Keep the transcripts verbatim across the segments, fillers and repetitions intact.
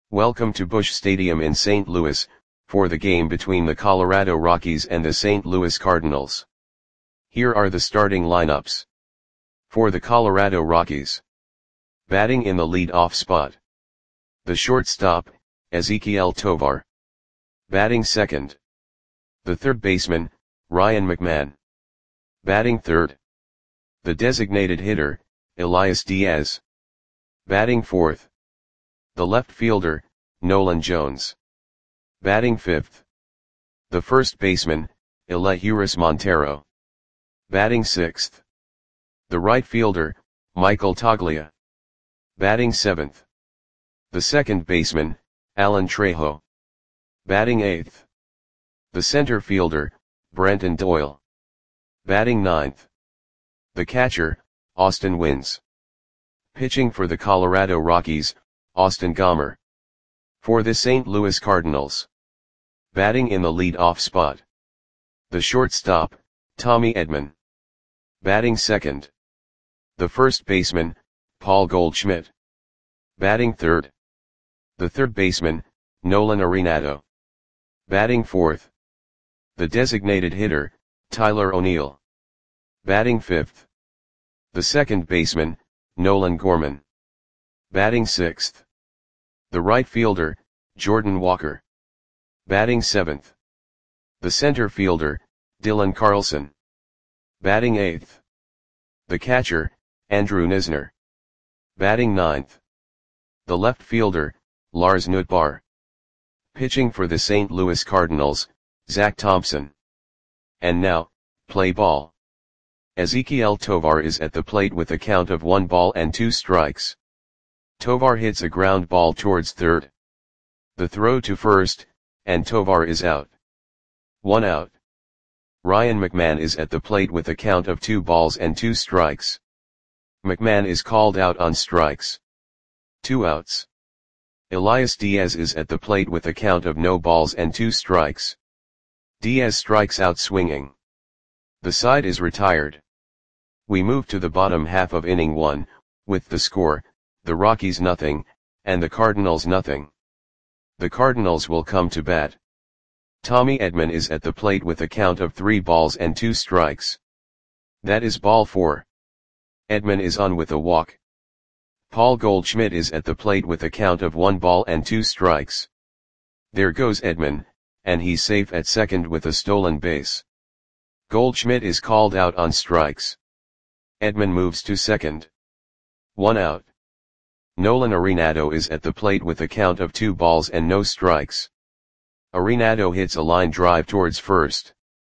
Welcome to Busch Stadium in Saint Louis, for the game between the Colorado Rockies and the Saint Louis Cardinals. Here are the starting lineups. For the Colorado Rockies. Batting in the lead-off spot. The shortstop, Ezequiel Tovar. Batting second. The third baseman, Ryan McMahon. Batting third. The designated hitter, Elias Diaz. Batting fourth. The left fielder, Nolan Jones. Batting fifth. The first baseman, Elehuris Montero. Batting sixth. The right fielder, Michael Toglia. Batting seventh. The second baseman, Alan Trejo. Batting eighth. The center fielder, Brenton Doyle. Batting ninth. The catcher, Austin Wynns. Pitching for the Colorado Rockies, Austin Gomber. For the Saint Louis Cardinals. Batting in the lead-off spot. The shortstop, Tommy Edman. Batting second. The first baseman, Paul Goldschmidt. Batting third. The third baseman, Nolan Arenado. Batting fourth. The designated hitter, Tyler O'Neill. Batting fifth. The second baseman, Nolan Gorman. Batting sixth. The right fielder, Jordan Walker. Batting seventh. The center fielder, Dylan Carlson. Batting eighth. The catcher, Andrew Knizner. Batting ninth. The left fielder, Lars Nootbaar. Pitching for the Saint Louis Cardinals, Zach Thompson. And now, play ball. Ezequiel Tovar is at the plate with a count of one ball and two strikes. Tovar hits a ground ball towards third. The throw to first, and Tovar is out. One out. Ryan McMahon is at the plate with a count of two balls and two strikes. McMahon is called out on strikes. Two outs. Elias Diaz is at the plate with a count of no balls and two strikes. Diaz strikes out swinging. The side is retired. We move to the bottom half of inning one, with the score, the Rockies nothing, and the Cardinals nothing. The Cardinals will come to bat. Tommy Edman is at the plate with a count of three balls and two strikes. That is ball four. Edman is on with a walk. Paul Goldschmidt is at the plate with a count of one ball and two strikes. There goes Edman, and he's safe at second with a stolen base. Goldschmidt is called out on strikes. Edman moves to second. One out. Nolan Arenado is at the plate with a count of two balls and no strikes. Arenado hits a line drive towards first.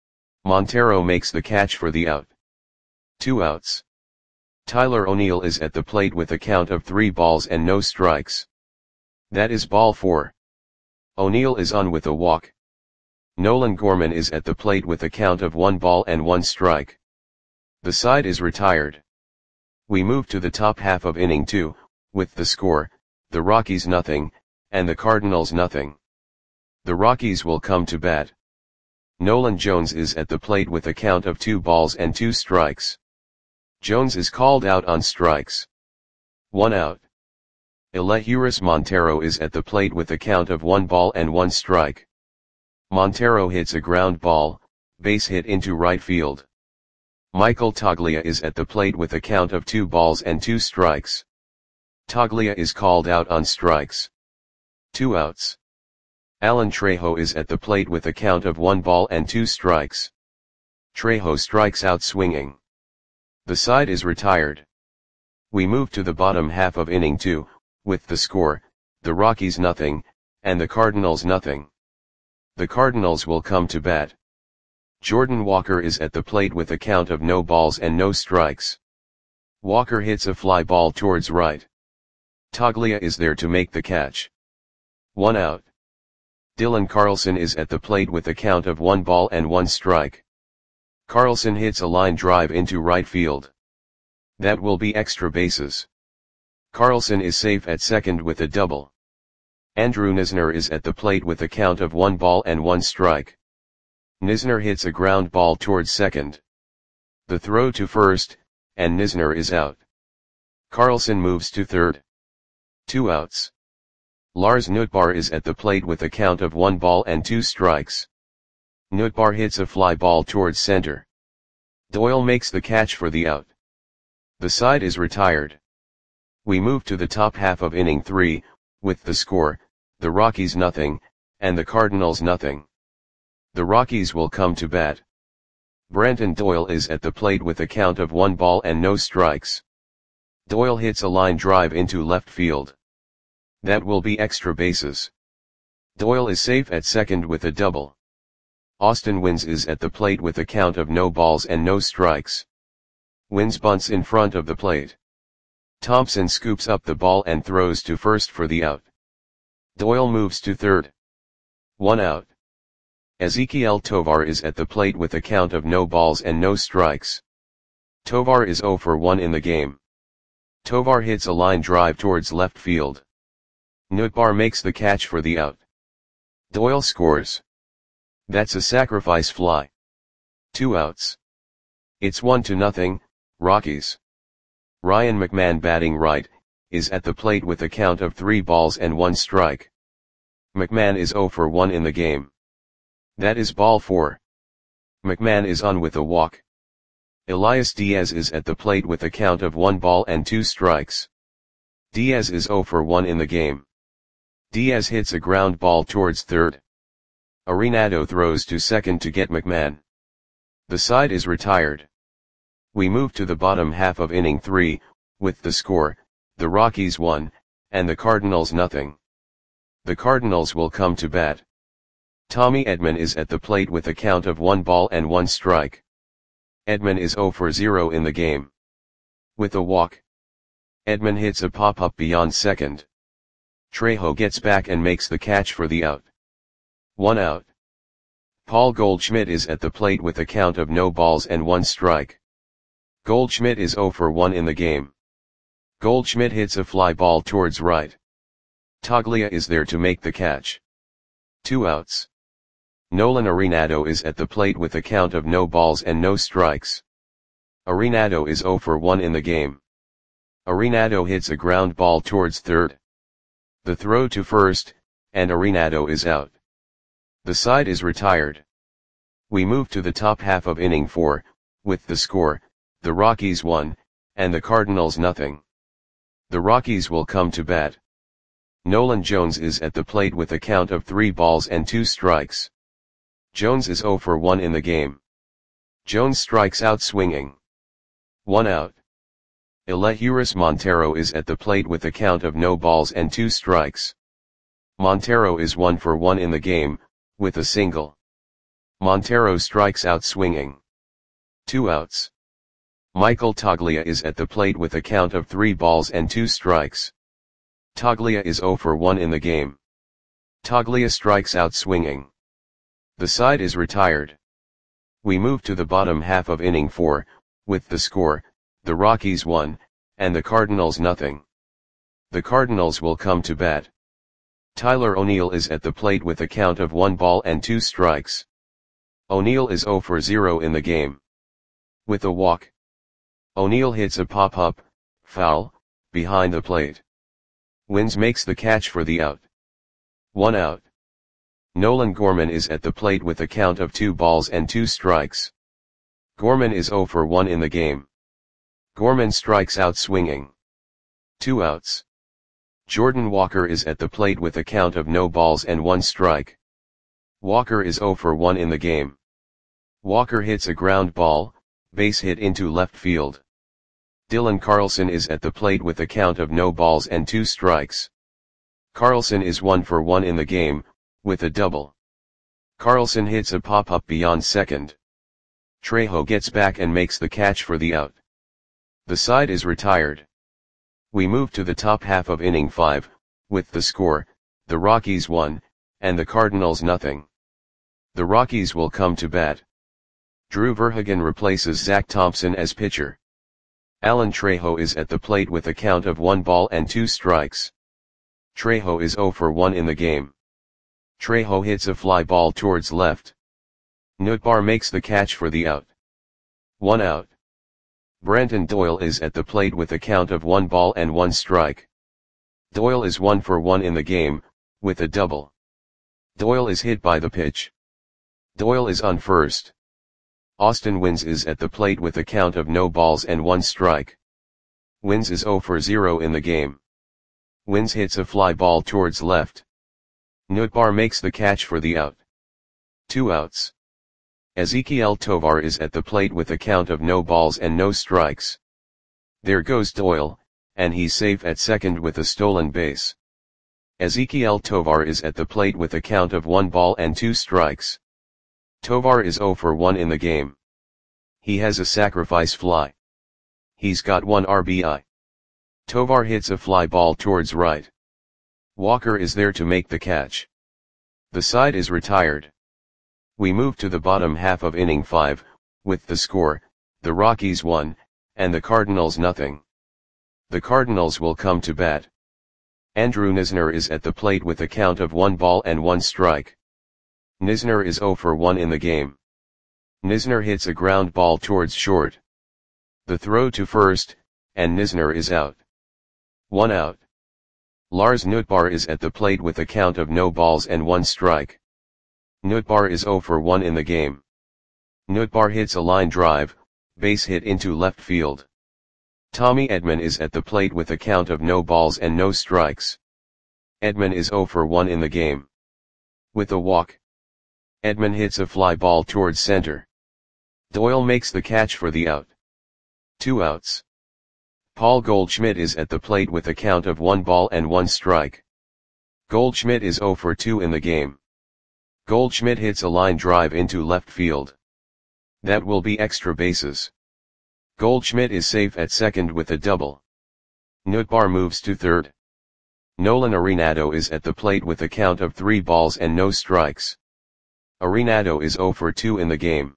Montero makes the catch for the out. Two outs. Tyler O'Neill is at the plate with a count of three balls and no strikes. That is ball four. O'Neill is on with a walk. Nolan Gorman is at the plate with a count of one ball and one strike. The side is retired. We move to the top half of inning two, with the score, the Rockies nothing, and the Cardinals nothing. The Rockies will come to bat. Nolan Jones is at the plate with a count of two balls and two strikes. Jones is called out on strikes. One out. Elehuris Montero is at the plate with a count of one ball and one strike. Montero hits a ground ball, base hit into right field. Michael Toglia is at the plate with a count of two balls and two strikes. Toglia is called out on strikes. Two outs. Alan Trejo is at the plate with a count of one ball and two strikes. Trejo strikes out swinging. The side is retired. We move to the bottom half of inning two, with the score, the Rockies nothing, and the Cardinals nothing. The Cardinals will come to bat. Jordan Walker is at the plate with a count of no balls and no strikes. Walker hits a fly ball towards right. Toglia is there to make the catch. One out. Dylan Carlson is at the plate with a count of one ball and one strike. Carlson hits a line drive into right field. That will be extra bases. Carlson is safe at second with a double. Andrew Knizner is at the plate with a count of one ball and one strike. Knizner hits a ground ball towards second. The throw to first, and Knizner is out. Carlson moves to third. Two outs. Lars Nootbaar is at the plate with a count of one ball and two strikes. Nootbaar hits a fly ball towards center. Doyle makes the catch for the out. The side is retired. We move to the top half of inning three, with the score, the Rockies nothing, and the Cardinals nothing. The Rockies will come to bat. Brenton Doyle is at the plate with a count of one ball and no strikes. Doyle hits a line drive into left field. That will be extra bases. Doyle is safe at second with a double. Austin Wynns is at the plate with a count of no balls and no strikes. Wynns bunts in front of the plate. Thompson scoops up the ball and throws to first for the out. Doyle moves to third. One out. Ezequiel Tovar is at the plate with a count of no balls and no strikes. Tovar is zero for one in the game. Tovar hits a line drive towards left field. Nootbaar makes the catch for the out. Doyle scores. That's a sacrifice fly. Two outs. It's one to nothing, Rockies. Ryan McMahon, batting right, is at the plate with a count of three balls and one strike. McMahon is zero for one in the game. That is ball four. McMahon is on with a walk. Elias Diaz is at the plate with a count of one ball and two strikes. Diaz is zero for one in the game. Diaz hits a ground ball towards third. Arenado throws to second to get McMahon. The side is retired. We move to the bottom half of inning three, with the score, the Rockies one, and the Cardinals nothing. The Cardinals will come to bat. Tommy Edman is at the plate with a count of one ball and one strike. Edman is zero for zero in the game. With a walk. Edman hits a pop-up beyond second. Trejo gets back and makes the catch for the out. One out. Paul Goldschmidt is at the plate with a count of no balls and one strike. Goldschmidt is zero for one in the game. Goldschmidt hits a fly ball towards right. Toglia is there to make the catch. Two outs. Nolan Arenado is at the plate with a count of no balls and no strikes. Arenado is zero for one in the game. Arenado hits a ground ball towards third. The throw to first, and Arenado is out. The side is retired. We move to the top half of inning four, with the score, the Rockies one, and the Cardinals nothing. The Rockies will come to bat. Nolan Jones is at the plate with a count of three balls and two strikes. Jones is zero for one in the game. Jones strikes out swinging. One out. Elehuris Montero is at the plate with a count of no balls and two strikes. Montero is one for one in the game, with a single. Montero strikes out swinging. Two outs. Michael Toglia is at the plate with a count of three balls and two strikes. Toglia is zero for one in the game. Toglia strikes out swinging. The side is retired. We move to the bottom half of inning four, with the score, the Rockies one, and the Cardinals nothing. The Cardinals will come to bat. Tyler O'Neill is at the plate with a count of one ball and two strikes. O'Neill is zero for zero in the game. With a walk. O'Neill hits a pop-up, foul, behind the plate. Wynns makes the catch for the out. One out. Nolan Gorman is at the plate with a count of two balls and two strikes. Gorman is zero for one in the game. Gorman strikes out swinging. Two outs. Jordan Walker is at the plate with a count of no balls and one strike. Walker is zero for one in the game. Walker hits a ground ball, base hit into left field. Dylan Carlson is at the plate with a count of no balls and two strikes. Carlson is one for one in the game, with a double. Carlson hits a pop-up beyond second. Trejo gets back and makes the catch for the out. The side is retired. We move to the top half of inning five, with the score, the Rockies one, and the Cardinals nothing. The Rockies will come to bat. Drew Verhagen replaces Zach Thompson as pitcher. Alan Trejo is at the plate with a count of one ball and two strikes. Trejo is zero for one in the game. Trejo hits a fly ball towards left. Nootbaar makes the catch for the out. One out. Brenton Doyle is at the plate with a count of one ball and one strike. Doyle is one for one in the game, with a double. Doyle is hit by the pitch. Doyle is on first. Austin Wins is at the plate with a count of no balls and one strike. Wins is zero for zero in the game. Wins hits a fly ball towards left. Nootbaar makes the catch for the out. Two outs. Ezequiel Tovar is at the plate with a count of no balls and no strikes. There goes Doyle, and he's safe at second with a stolen base. Ezequiel Tovar is at the plate with a count of one ball and two strikes. Tovar is zero for one in the game. He has a sacrifice fly. He's got one R B I. Tovar hits a fly ball towards right. Walker is there to make the catch. The side is retired. We move to the bottom half of inning five, with the score, the Rockies one, and the Cardinals nothing. The Cardinals will come to bat. Andrew Knizner is at the plate with a count of one ball and one strike. Knizner is zero for one in the game. Knizner hits a ground ball towards short. The throw to first, and Knizner is out. One out. Lars Nootbaar is at the plate with a count of no balls and one strike. Nootbaar is zero for one in the game. Nootbaar hits a line drive, base hit into left field. Tommy Edman is at the plate with a count of no balls and no strikes. Edman is zero for one in the game. With a walk, Edman hits a fly ball towards center. Doyle makes the catch for the out. Two outs. Paul Goldschmidt is at the plate with a count of one ball and one strike. Goldschmidt is zero for two in the game. Goldschmidt hits a line drive into left field. That will be extra bases. Goldschmidt is safe at second with a double. Nootbaar moves to third. Nolan Arenado is at the plate with a count of three balls and no strikes. Arenado is zero for two in the game.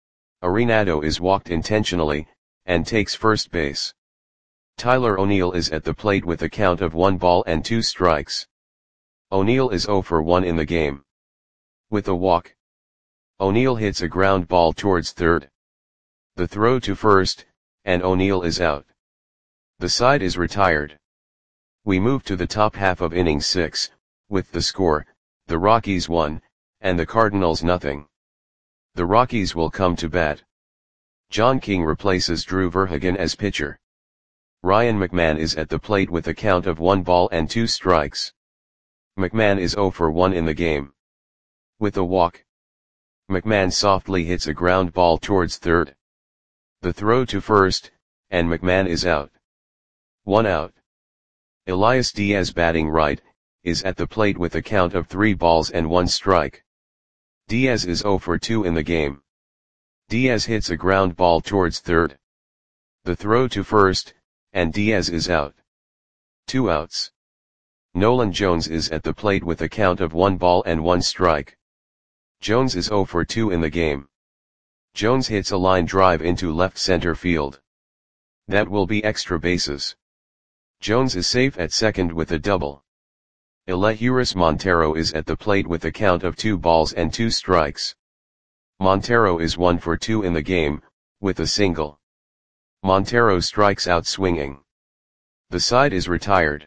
Arenado is walked intentionally, and takes first base. Tyler O'Neill is at the plate with a count of one ball and two strikes. O'Neill is zero for one in the game. With a walk, O'Neill hits a ground ball towards third. The throw to first, and O'Neill is out. The side is retired. We move to the top half of inning six, with the score, the Rockies one, and the Cardinals nothing. The Rockies will come to bat. John King replaces Drew Verhagen as pitcher. Ryan McMahon is at the plate with a count of one ball and two strikes. McMahon is zero for one in the game. With a walk, McMahon softly hits a ground ball towards third. The throw to first, and McMahon is out. One out. Elias Diaz, batting right, is at the plate with a count of three balls and one strike. Diaz is zero for two in the game. Diaz hits a ground ball towards third. The throw to first, and Diaz is out. Two outs. Nolan Jones is at the plate with a count of one ball and one strike. Jones is zero for two in the game. Jones hits a line drive into left center field. That will be extra bases. Jones is safe at second with a double. Elehuris Montero is at the plate with a count of two balls and two strikes. Montero is one for two in the game, with a single. Montero strikes out swinging. The side is retired.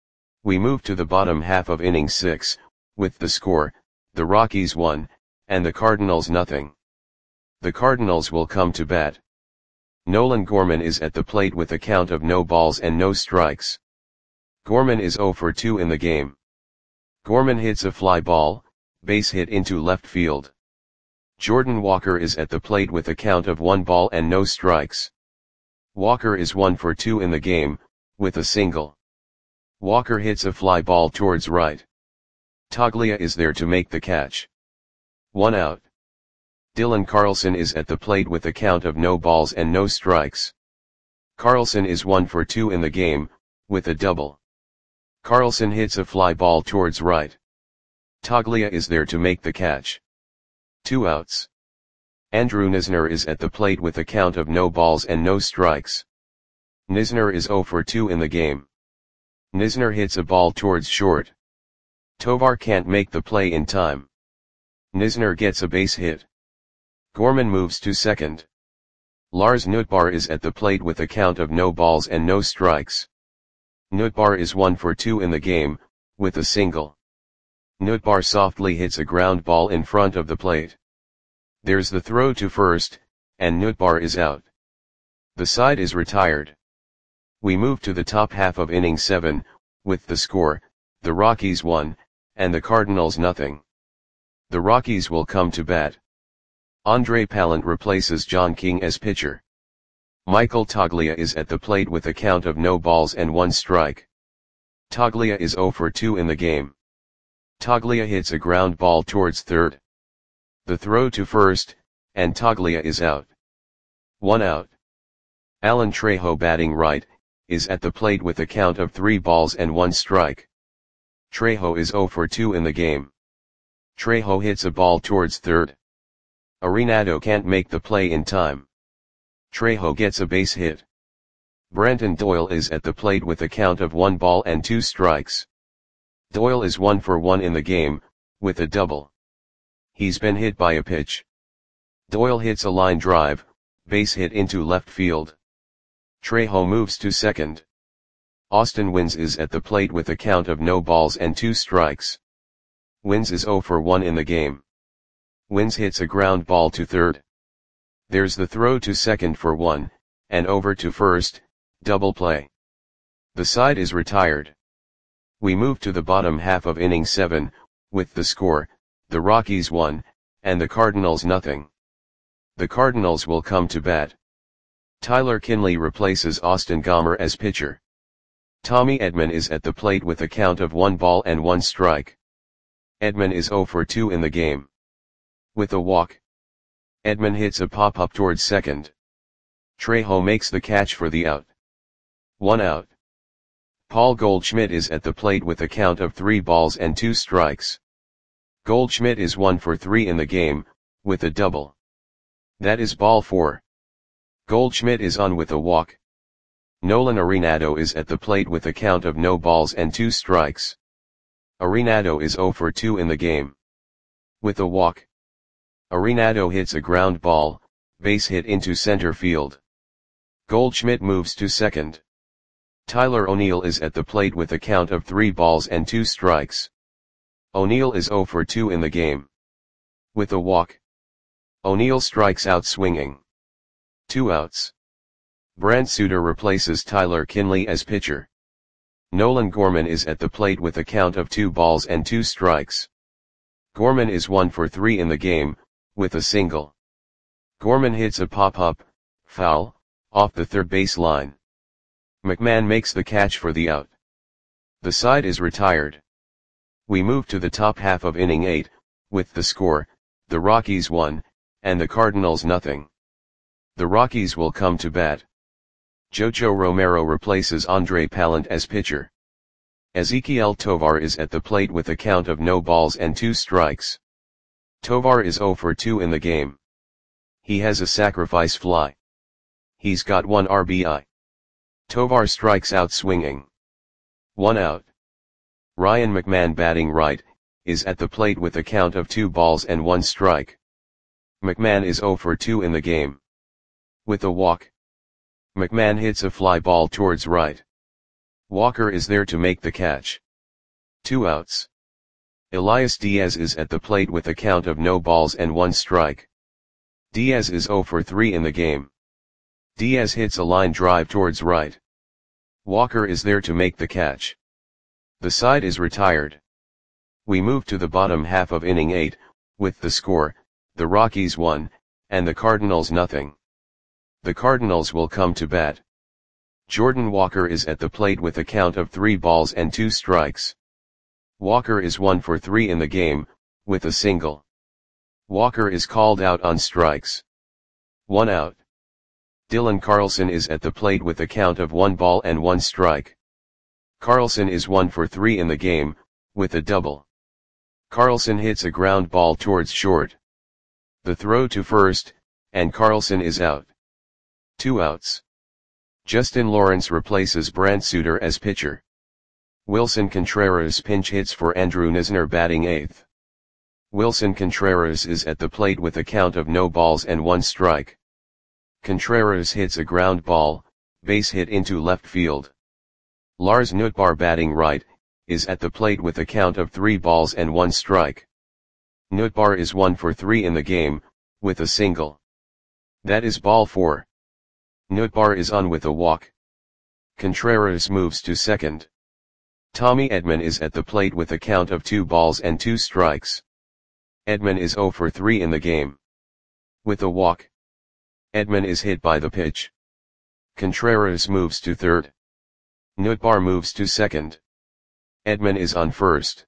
We move to the bottom half of inning six, with the score, the Rockies one, and the Cardinals nothing. The Cardinals will come to bat. Nolan Gorman is at the plate with a count of no balls and no strikes. Gorman is zero for two in the game. Gorman hits a fly ball, base hit into left field. Jordan Walker is at the plate with a count of one ball and no strikes. Walker is one for two in the game, with a single. Walker hits a fly ball towards right. Toglia is there to make the catch. One out. Dylan Carlson is at the plate with a count of no balls and no strikes. Carlson is one for two in the game, with a double. Carlson hits a fly ball towards right. Toglia is there to make the catch. Two outs. Andrew Knizner is at the plate with a count of no balls and no strikes. Knizner is zero for two in the game. Knizner hits a ball towards short. Tovar can't make the play in time. Knizner gets a base hit. Gorman moves to second. Lars Nootbaar is at the plate with a count of no balls and no strikes. Nootbaar is one for two in the game, with a single. Nootbaar softly hits a ground ball in front of the plate. There's the throw to first, and Nootbaar is out. The side is retired. We move to the top half of inning seven, with the score, the Rockies one, and the Cardinals nothing. The Rockies will come to bat. Andre Pallant replaces John King as pitcher. Michael Toglia is at the plate with a count of no balls and one strike. Toglia is zero for two in the game. Toglia hits a ground ball towards third. The throw to first, and Toglia is out. One out. Alan Trejo, batting right, is at the plate with a count of three balls and one strike. Trejo is zero for two in the game. Trejo hits a ball towards third. Arenado can't make the play in time. Trejo gets a base hit. Brenton Doyle is at the plate with a count of one ball and two strikes. Doyle is one for one in the game, with a double. He's been hit by a pitch. Doyle hits a line drive, base hit into left field. Trejo moves to second. Austin Wynns is at the plate with a count of no balls and two strikes. Wynns is zero for one in the game. Wynns hits a ground ball to third. There's the throw to second for one, and over to first, double play. The side is retired. We move to the bottom half of inning seven, with the score, the Rockies one, and the Cardinals nothing. The Cardinals will come to bat. Tyler Kinley replaces Austin Gomber as pitcher. Tommy Edman is at the plate with a count of one ball and one strike. Edman is zero for two in the game. With a walk, Edman hits a pop-up towards second. Trejo makes the catch for the out. One out. Paul Goldschmidt is at the plate with a count of three balls and two strikes. Goldschmidt is one for three in the game, with a double. That is ball four. Goldschmidt is on with a walk. Nolan Arenado is at the plate with a count of no balls and two strikes. Arenado is zero for two in the game. With a walk, Arenado hits a ground ball, base hit into center field. Goldschmidt moves to second. Tyler O'Neill is at the plate with a count of three balls and two strikes. O'Neill is zero for two in the game. With a walk, O'Neill strikes out swinging. Two outs. Brant Suter replaces Tyler Kinley as pitcher. Nolan Gorman is at the plate with a count of two balls and two strikes. Gorman is one for three in the game, with a single. Gorman hits a pop-up, foul, off the third base line. McMahon makes the catch for the out. The side is retired. We move to the top half of inning eight, with the score, the Rockies one, and the Cardinals nothing. The Rockies will come to bat. Jojo Romero replaces Andre Pallant as pitcher. Ezequiel Tovar is at the plate with a count of no balls and two strikes. Tovar is zero for two in the game. He has a sacrifice fly. He's got one R B I. Tovar strikes out swinging. One out. Ryan McMahon, batting right, is at the plate with a count of two balls and one strike. McMahon is zero for two in the game. With a walk, McMahon hits a fly ball towards right. Walker is there to make the catch. Two outs. Elias Diaz is at the plate with a count of no balls and one strike. Diaz is zero for three in the game. Diaz hits a line drive towards right. Walker is there to make the catch. The side is retired. We move to the bottom half of inning eight, with the score, the Rockies one, and the Cardinals nothing. The Cardinals will come to bat. Jordan Walker is at the plate with a count of three balls and two strikes. Walker is one for three in the game, with a single. Walker is called out on strikes. One out. Dylan Carlson is at the plate with a count of one ball and one strike. Carlson is one for three in the game, with a double. Carlson hits a ground ball towards short. The throw to first, and Carlson is out. Two outs. Justin Lawrence replaces Brant Suter as pitcher. Wilson Contreras pinch hits for Andrew Knizner, batting eighth. Wilson Contreras is at the plate with a count of no balls and one strike. Contreras hits a ground ball, base hit into left field. Lars Nootbaar batting right, is at the plate with a count of three balls and one strike. Nootbaar is one for three in the game, with a single. That is ball four. Nootbaar is on with a walk. Contreras moves to second. Tommy Edman is at the plate with a count of two balls and two strikes. Edman is zero for three in the game. With a walk. Edman is hit by the pitch. Contreras moves to third. Nootbaar moves to second. Edman is on first.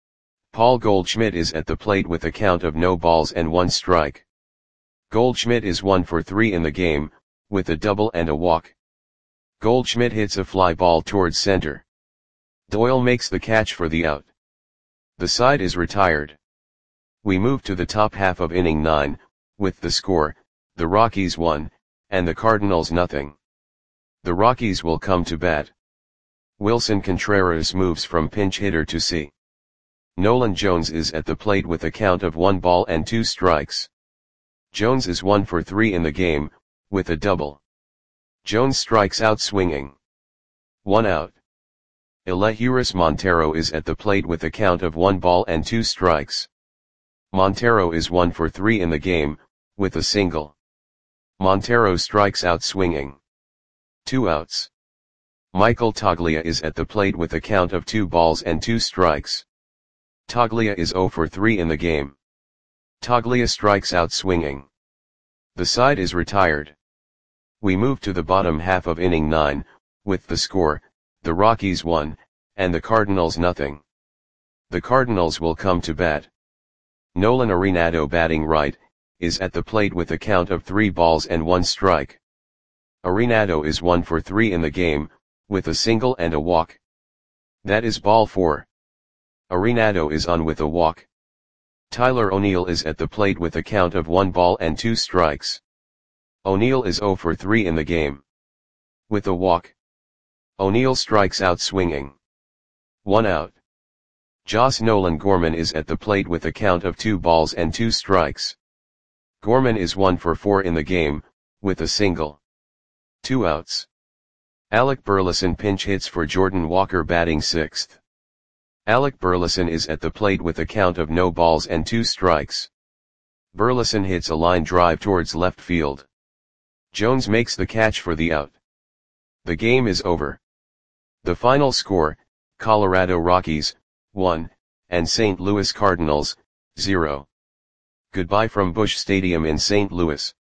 Paul Goldschmidt is at the plate with a count of no balls and one strike. Goldschmidt is one for three in the game, with a double and a walk. Goldschmidt hits a fly ball towards center. Doyle makes the catch for the out. The side is retired. We move to the top half of inning nine, with the score, the Rockies one, and the Cardinals nothing. The Rockies will come to bat. Wilson Contreras moves from pinch hitter to C. Nolan Jones is at the plate with a count of one ball and two strikes. Jones is one for three in the game, with a double. Jones strikes out swinging. One out. Elehuris Montero is at the plate with a count of one ball and two strikes. Montero is one for three in the game, with a single. Montero strikes out swinging. Two outs. Michael Toglia is at the plate with a count of two balls and two strikes. Toglia is zero for three in the game. Toglia strikes out swinging. The side is retired. We move to the bottom half of inning nine, with the score, the Rockies one, and the Cardinals nothing. The Cardinals will come to bat. Nolan Arenado batting right, is at the plate with a count of three balls and one strike. Arenado is one for three in the game, with a single and a walk. That is ball four. Arenado is on with a walk. Tyler O'Neill is at the plate with a count of one ball and two strikes. O'Neill is zero for three in the game. With a walk. O'Neill strikes out swinging. One out. Josh Nolan Gorman is at the plate with a count of two balls and two strikes. Gorman is one for four in the game, with a single. Two outs. Alec Burleson pinch hits for Jordan Walker batting sixth. Alec Burleson is at the plate with a count of no balls and two strikes. Burleson hits a line drive towards left field. Jones makes the catch for the out. The game is over. The final score, Colorado Rockies, one, and Saint Louis Cardinals, zero. Goodbye from Busch Stadium in Saint Louis.